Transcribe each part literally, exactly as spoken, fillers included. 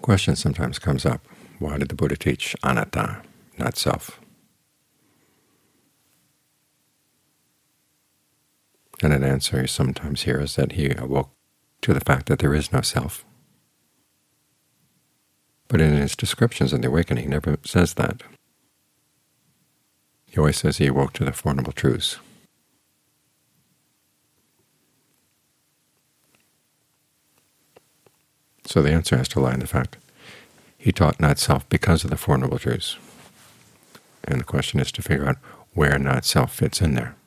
question sometimes comes up: why did the Buddha teach anatta, not self? And an answer you sometimes hear is that he awoke to the fact that there is no self. But in his descriptions of the awakening, he never says that. He always says he awoke to the Four Noble Truths. So the answer has to lie in the fact he taught not self because of the Four Noble Truths. And the question is to figure out where not self fits in there.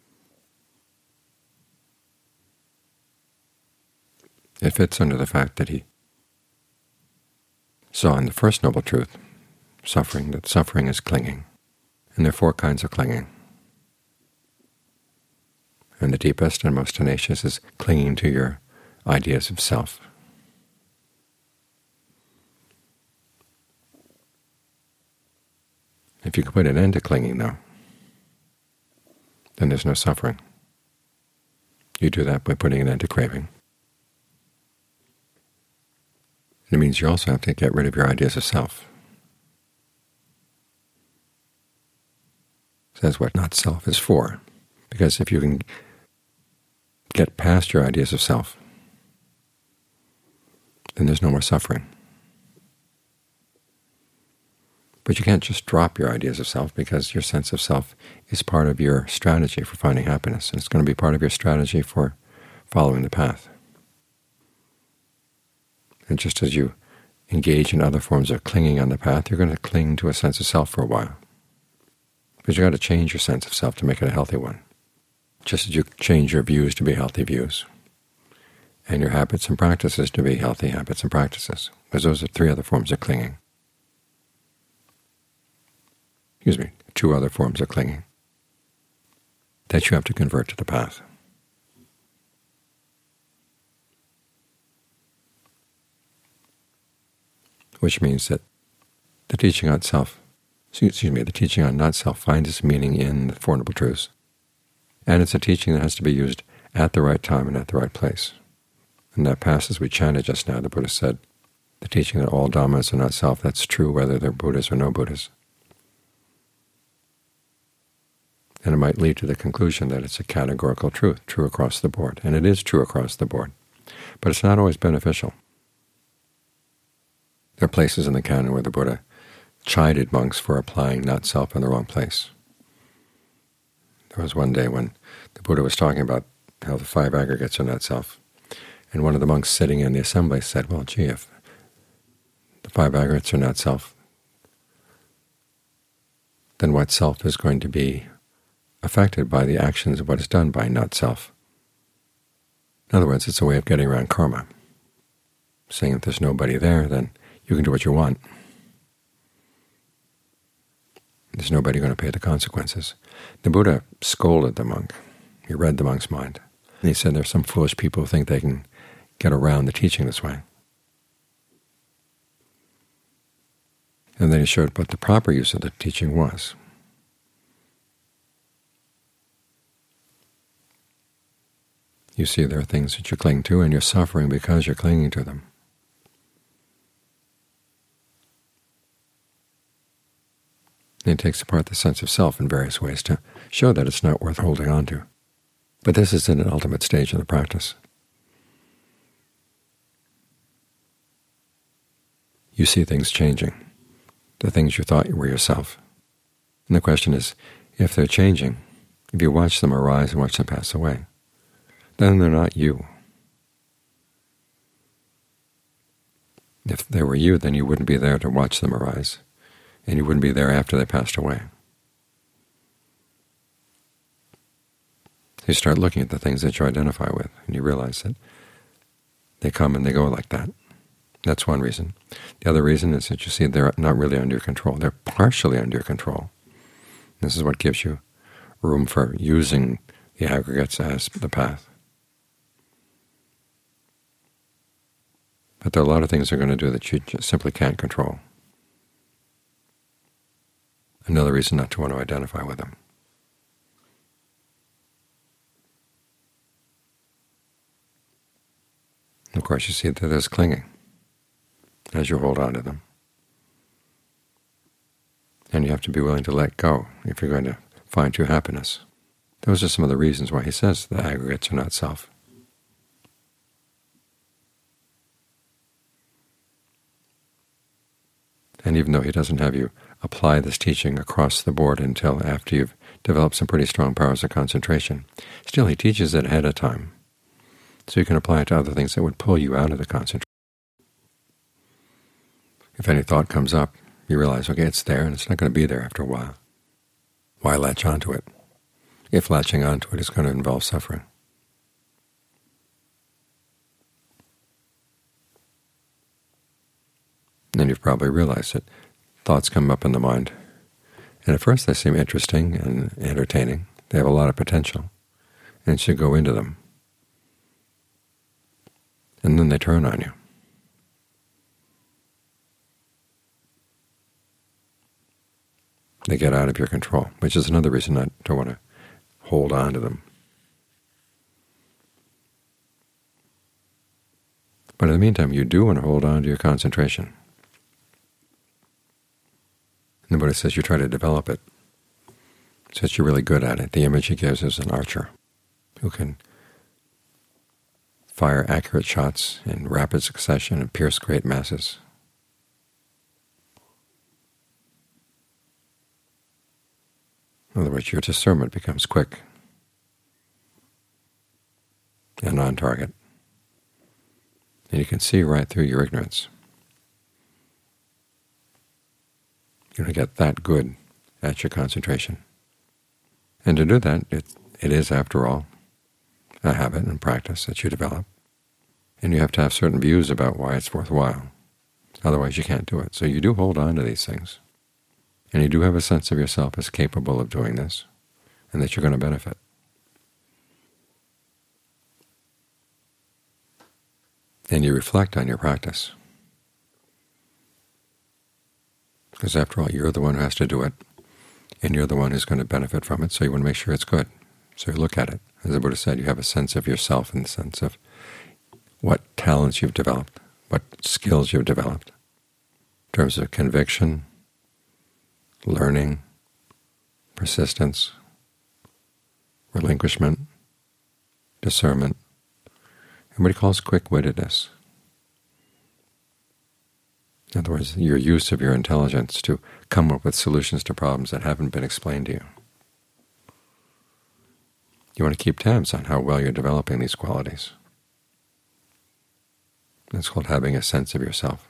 It fits under the fact that he saw in the first noble truth, suffering, that suffering is clinging. And there are four kinds of clinging. And the deepest and most tenacious is clinging to your ideas of self. If you can put an end to clinging, though, then there's no suffering. You do that by putting an end to craving. It means you also have to get rid of your ideas of self. Says what not self is for. Because if you can get past your ideas of self, then there's no more suffering. But you can't just drop your ideas of self, because your sense of self is part of your strategy for finding happiness, and it's going to be part of your strategy for following the path. And just as you engage in other forms of clinging on the path, you're going to cling to a sense of self for a while. Because you've got to change your sense of self to make it a healthy one. Just as you change your views to be healthy views, and your habits and practices to be healthy habits and practices, because those are three other forms of clinging. Excuse me, two other forms of clinging that you have to convert to the path. Which means that the teaching on self, excuse me, the teaching on not self finds its meaning in the Four Noble Truths. And it's a teaching that has to be used at the right time and at the right place. In that passage we chanted just now, the Buddha said, the teaching that all Dhammas are not self, that's true whether they're Buddhas or no Buddhas. And it might lead to the conclusion that it's a categorical truth, true across the board. And it is true across the board. But it's not always beneficial. There are places in the canon where the Buddha chided monks for applying not self in the wrong place. There was one day when the Buddha was talking about how the five aggregates are not self, and one of the monks sitting in the assembly said, well, gee, if the five aggregates are not self, then what self is going to be affected by the actions of what is done by not self? In other words, it's a way of getting around karma, saying if there's nobody there, then you can do what you want. There's nobody going to pay the consequences. The Buddha scolded the monk. He read the monk's mind. And he said there's some foolish people who think they can get around the teaching this way. And then he showed what the proper use of the teaching was. You see, there are things that you cling to, and you're suffering because you're clinging to them. And he takes apart the sense of self in various ways to show that it's not worth holding on to. But this is an ultimate stage of the practice. You see things changing, the things you thought you were yourself. And the question is, if they're changing, if you watch them arise and watch them pass away, then they're not you. If they were you, then you wouldn't be there to watch them arise, and you wouldn't be there after they passed away. You start looking at the things that you identify with, and you realize that they come and they go like that. That's one reason. The other reason is that you see they're not really under your control. They're partially under your control. This is what gives you room for using the aggregates as the path. But there are a lot of things they're going to do that you just simply can't control. Another reason not to want to identify with them. Of course, you see that there's clinging. as you hold on to them. And you have to be willing to let go if you're going to find true happiness. Those are some of the reasons why he says the aggregates are not self. And even though he doesn't have you apply this teaching across the board until after you've developed some pretty strong powers of concentration, still he teaches it ahead of time, so you can apply it to other things that would pull you out of the concentration. If any thought comes up, you realize, okay, it's there, and it's not going to be there after a while. Why latch onto it, if latching onto it is going to involve suffering? And you've probably realized that thoughts come up in the mind, and at first they seem interesting and entertaining. They have a lot of potential, and you should go into them. And then they turn on you. They get out of your control, which is another reason not to want to hold on to them. But in the meantime, you do want to hold on to your concentration. And the Buddha says you try to develop it so that you're really good at it. The image he gives is an archer who can fire accurate shots in rapid succession and pierce great masses. In other words, your discernment becomes quick and on target, and you can see right through your ignorance. You're going to get that good at your concentration. And to do that, it, it is, after all, a habit and practice that you develop. And you have to have certain views about why it's worthwhile. Otherwise you can't do it. So you do hold on to these things. And you do have a sense of yourself as capable of doing this, and that you're going to benefit. And you reflect on your practice. Because after all, you're the one who has to do it, and you're the one who's going to benefit from it, so you want to make sure it's good. So you look at it. As the Buddha said, you have a sense of yourself in the sense of what talents you've developed, what skills you've developed, in terms of conviction, learning, persistence, relinquishment, discernment, and what he calls quick-wittedness. In other words, your use of your intelligence to come up with solutions to problems that haven't been explained to you. You want to keep tabs on how well you're developing these qualities. That's called having a sense of yourself.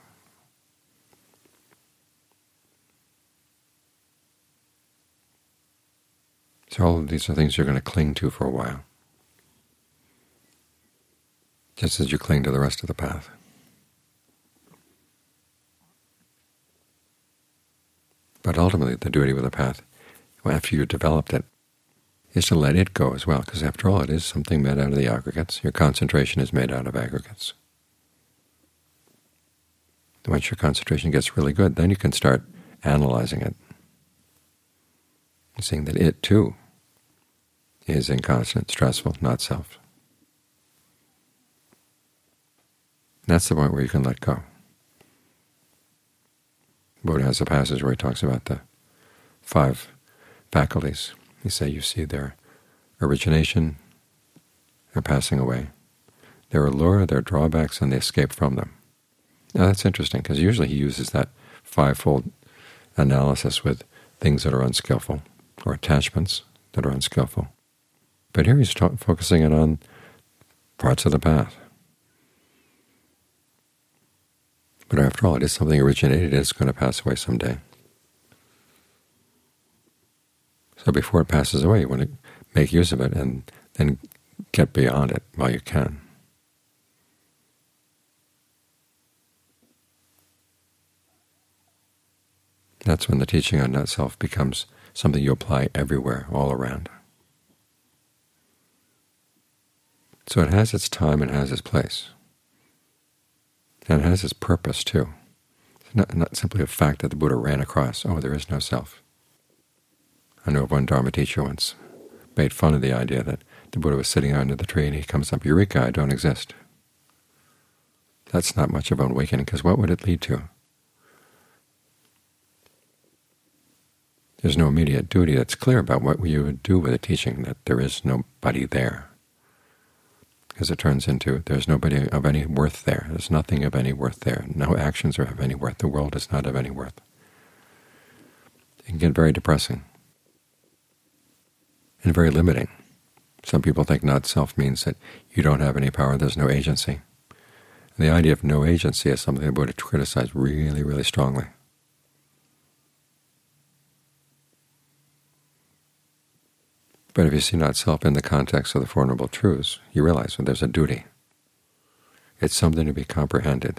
So all of these are things you're going to cling to for a while, just as you cling to the rest of the path. But ultimately, the duty with the path, after you've developed it, is to let it go as well, because after all, it is something made out of the aggregates. Your concentration is made out of aggregates. Once your concentration gets really good, then you can start analyzing it, and seeing that it, too, is inconstant, stressful, not self. That's the point where you can let go. Buddha has a passage where he talks about the five faculties. He says you see their origination, their passing away, their allure, their drawbacks, and the escape from them. Now that's interesting, because usually he uses that fivefold analysis with things that are unskillful, or attachments that are unskillful. But here he's focusing it on parts of the path. But after all, it is something originated, it's going to pass away someday. So before it passes away, you want to make use of it and then get beyond it while you can. That's when the teaching on not-self becomes something you apply everywhere, all around. So it has its time and has its place. And it has its purpose, too. It's not, not simply a fact that the Buddha ran across, oh, there is no self. I know of one Dharma teacher once made fun of the idea that the Buddha was sitting under the tree and he comes up, Eureka, I don't exist. that's not much of an awakening, because what would it lead to? There's no immediate duty that's clear about what you would do with a teaching that there is nobody there, because it turns into there's nobody of any worth there. There's nothing of any worth there. No actions are of any worth. The world is not of any worth. It can get very depressing and very limiting. Some people think not-self means that you don't have any power, there's no agency. And the idea of no agency is something the Buddha criticized really, really strongly. But if you see not-self in the context of the Four Noble Truths, you realize that there's a duty. It's something to be comprehended.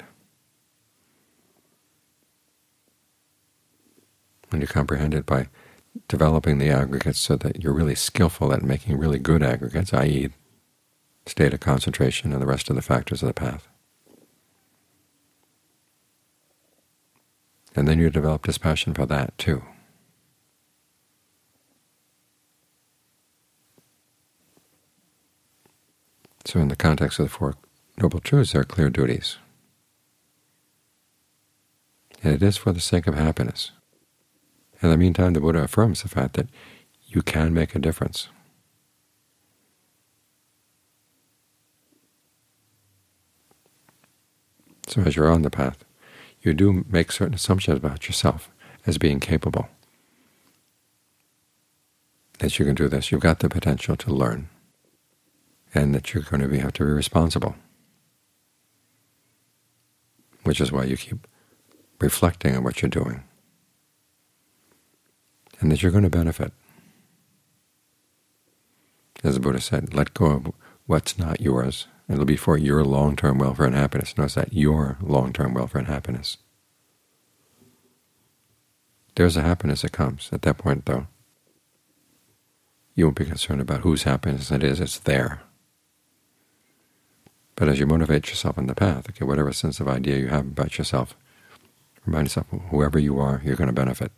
And you comprehend it by developing the aggregates so that you're really skillful at making really good aggregates, that is state of concentration and the rest of the factors of the path. And then you develop dispassion for that too. So in the context of the Four Noble Truths, there are clear duties. And it is for the sake of happiness. In the meantime, the Buddha affirms the fact that you can make a difference. So as you're on the path, you do make certain assumptions about yourself as being capable. That you can do this. You've got the potential to learn. And that you're going to be, have to be responsible, which is why you keep reflecting on what you're doing, and that you're going to benefit. As the Buddha said, let go of what's not yours. It'll be for your long-term welfare and happiness. Notice that, your long-term welfare and happiness. There's a happiness that comes. At that point, though, you won't be concerned about whose happiness it is. It's there. But as you motivate yourself on the path, okay, whatever sense of idea you have about yourself, remind yourself, whoever you are, you're going to benefit.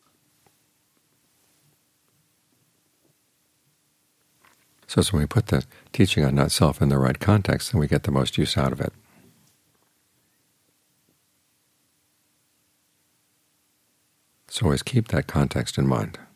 So it's when we put the teaching on not-self in the right context, then we get the most use out of it. So always keep that context in mind.